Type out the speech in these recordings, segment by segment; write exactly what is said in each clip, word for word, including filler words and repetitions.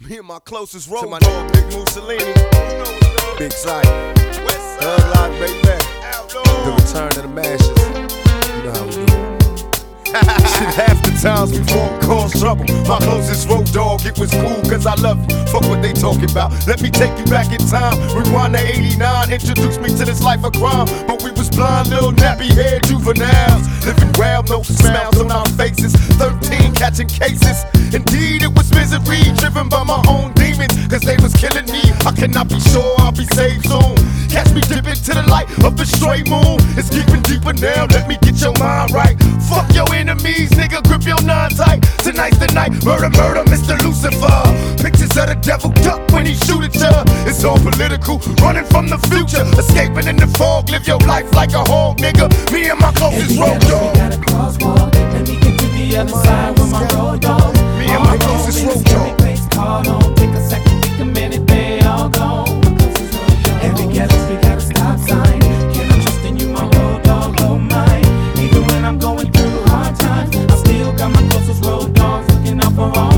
Me and my closest road to my dog, Big Mussolini, Big Sight, Thug Life, baby, the return of the mashes. You know how we do it. Shit, half the times before it caused trouble. My closest road dog, it was cool cause I love you. Fuck what they talking about. Let me take you back in time. Rewind to eighty-nine, introduce me to this life of crime. But we was blind, little nappy haired juveniles, living wild, no smiles on our faces. Thirteen catching cases. Indeed, it was misery, driven by my own demons, cause they was killing me. I cannot be sure I'll be saved soon. Catch me dipping to the light of the straight moon. It's keeping deeper now, let me get your mind right. Fuck your enemies, nigga, grip your nine tight. Tonight's the night, murder, murder, Mister Lucifer. Pictures of the devil duck when he shoot at ya. It's all political, running from the future, escaping in the fog. Live your life like a hog, nigga. Me and my closest road dog. We got a crosswalk, let me get to the other side with my road dog. Me and my closest road dog. Call on, take a second, take a minute, they all gone. Every ghetto, we got a stop sign. Can I trust in you, my road dog, oh mine? Even when I'm going through hard times, I still got my closest road dogs looking out for all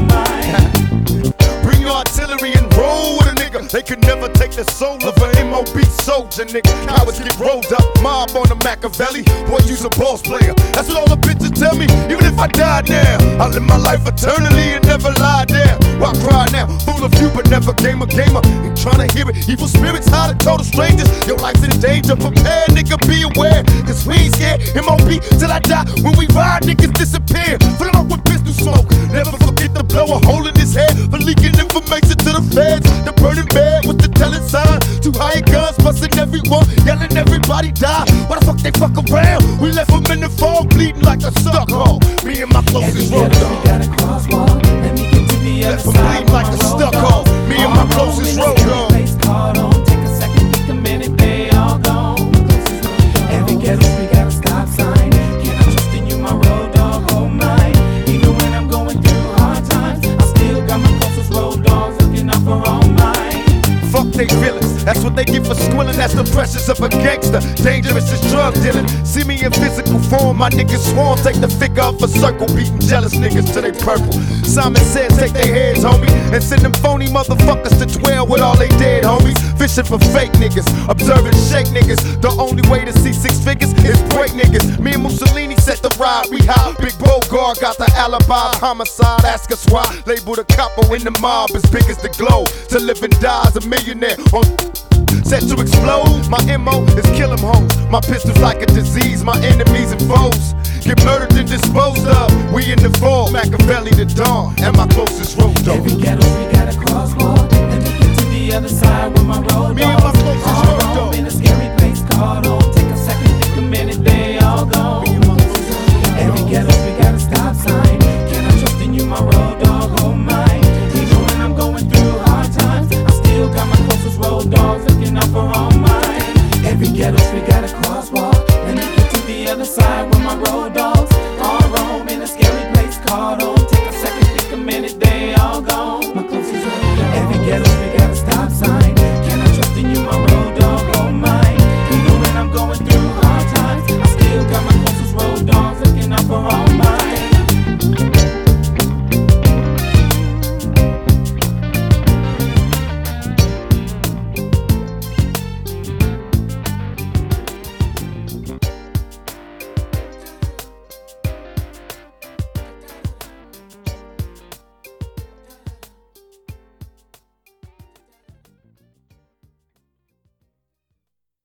mine. Bring your artillery and roll with a nigga. They could never take the soul of an M O B soldier, nigga. Cowards get rolled up, mob on the Machiavelli. Boy, you's a boss player. That's what all the bitches tell me. Even if I die now, I'll live my life eternally and never lie down. Why cry now? Fool of you, but never game a gamer. Ain't tryna hear it. Evil spirits hide in total strangers. Your life's in danger. Prepare, nigga, be aware. Cause we ain't scared. M O B till I die. When we ride, niggas disappear. Fill 'em up with pistol smoke. Never forget to blow a hole in his head for leaking information to the feds. The burning bed with the telling sign. Two high guns busting everyone, yelling everybody die. Why the fuck they fuck around? We left them in the fog, bleeding like a stuck hole. Me and my closest road dog. We got a crosswalk, let me get to the other Left them side. bleeding like a stuck hole. Me and my closest road dog. Call on, take a second, take a minute, they all gone. Every ghetto, we got a stop sign. Can I trust in you, my road dog, oh mine? Even when I'm going through hard times, I still got my closest road dogs looking out for all mine. Fuck they feelings, that's what they get for squilling. That's the pressures of a gangster, dangerous as drug dealing. See me in physical form, my niggas swarm. Take the figure off a circle, beating jealous niggas till they purple. Simon says take their heads, homie, and send them phony motherfuckers to dwell with all they dead homies. Fishing for fake niggas, observing shake niggas. The only way to see six figures is break niggas. Me and Mussolini set the ride, we high. Big Bogart got the alibi, homicide, ask us why. Label the capo in the mob as big as the globe. To live and die as a millionaire on set to explode. My M O is kill 'em hoes. My pistol's like a disease, my enemies and foes get murdered and disposed of. We in the fall, Machiavelli the dawn, and my closest road dog. Every ghetto, we got a